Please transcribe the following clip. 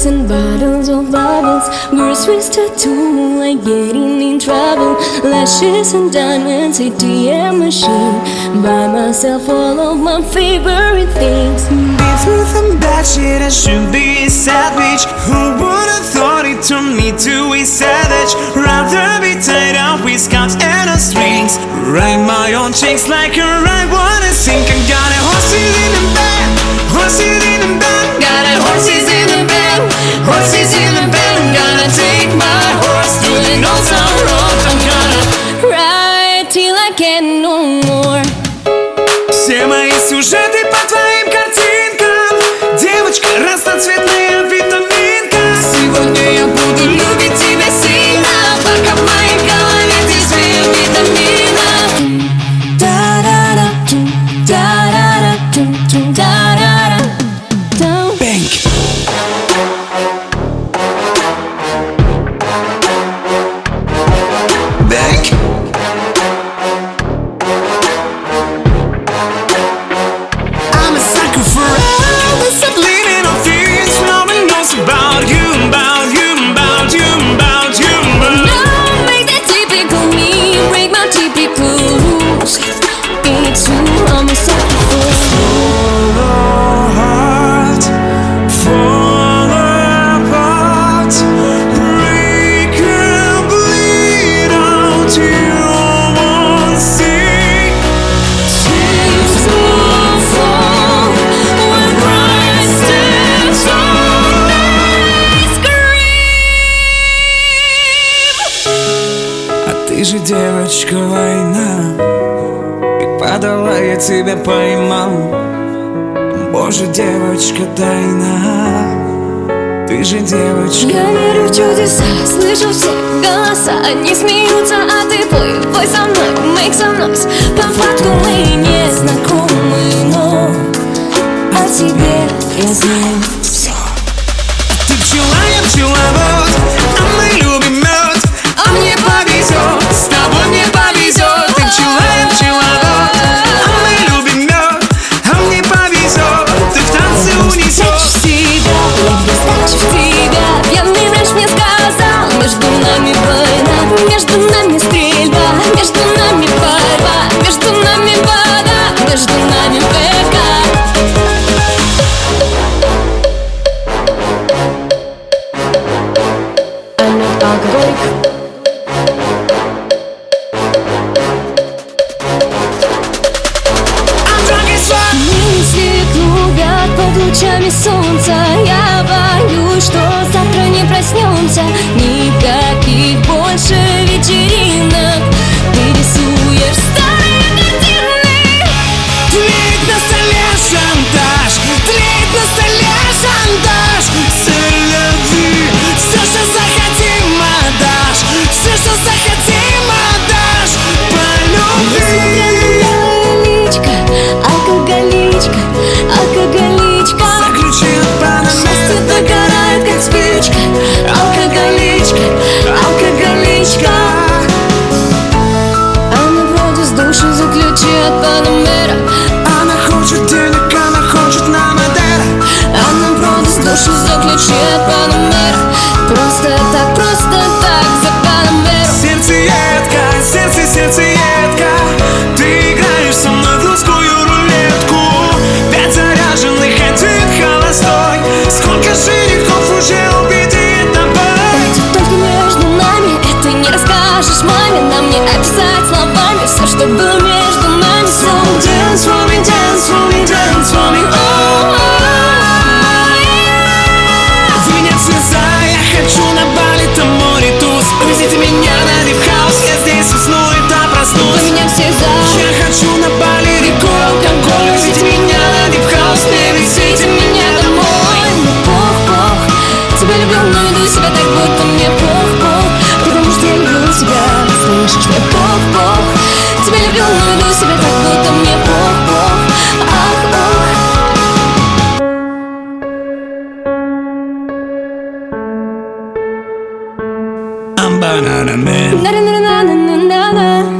drinks and bottles of bubbles. Girls twisted too, like getting in trouble. Lashes and diamonds, ATM machine. Buy myself all of my favorite things. Beef and bad shit, I should be a savage. Who would have thought it turned me to a savage? Rather be tied up with scalps and strings. Write my own checks like a right one. I think I got a horses in the bed, horses in the bed. Got a horses in the bed, horses in the bed. I'm gonna take my horse to the Old Town Road. I'm gonna ride till I can't no more. Все мои сюжеты по твоим картинкам. Девочка разноцветная витаминка. Сегодня я буду любить тебя сильно, пока в моей голове здесь витамина. Бэнк. Бэнк. I'm a sucker for all the subliminal on fears. No one knows about you, about you, about you, about you. No, make that typical me, break my typical rules. It's you, I'm a sucker for. Follow heart, fall apart, break and bleed out. You won't see. Tears will fall when Christ stands on my scream. А ты же девочка война, и падала я тебя поймал. Боже, девочка тайна, ты же девочка. Я верю в чудеса, слышу все голоса. Они смеются, а ты пой, пой со мной, make some noise. По факту мы не знакомы, но о тебе я знаю все. Ты пчела, я пчеловод, а мы любим мед. А мне повезет, с тобой мне повезет. Ты пчела, я пчеловод, а мы любим мед. А мне повезет, ты в танце унесешь. Себя, я достачу в тебя. Пьяный врач мне сказал, между нами война, между нами стрельба, между нами борьба, между нами вода, между нами ПК. I'm not alcoholic. I'm drunk as fuck. Мысли клубят под лучами солнца. Я боюсь, что завтра не проснемся. Никаких больше вечеринок. Ты рисуешь старые картины. Тлеет на столе шантаж, тлеет на столе шантаж. Целеви, все, что захотим, отдашь. Все, что захотим, отдашь. Полюби. Личка, алкоголичка, алкоголичка. Заключи от Панамера. Счастье догорает, как спичка. Алкоголичка, алкоголичка. Она вроде с души заключи от Панамера. Она хочет денег, она хочет на Мадера. Она вроде с души заключи от Панамера. Просто так за Панамеру. Сердце едко, сердце едко. Ты играешь со мной в русскую рулетку. 5 заряженных, 1 холостой. Сколько женихов уже убедит тобой. Будет только между нами, это не расскажешь маме. Нам не описать словами все, что было между нами. So dance for me, dance for me, dance for me, oh, yeah. Вы нет слеза, я хочу на Бали, там море туз. Увезите меня на дипхаус, я здесь усну и там проснусь. Для меня все за. Я хочу на Бали, реку, алкоголь. Увезите меня на дипхаус, не везите меня домой. Мне пох-пох, тебя люблю, но веду себя так, будто мне пох-пох. Потому что я люблю тебя, слышишь, мне пох-пох. Тебя люблю, но веду себя так, будто мне пох-пох. Ах, ох. I'm banana man. На-на-на-на-на-на-на.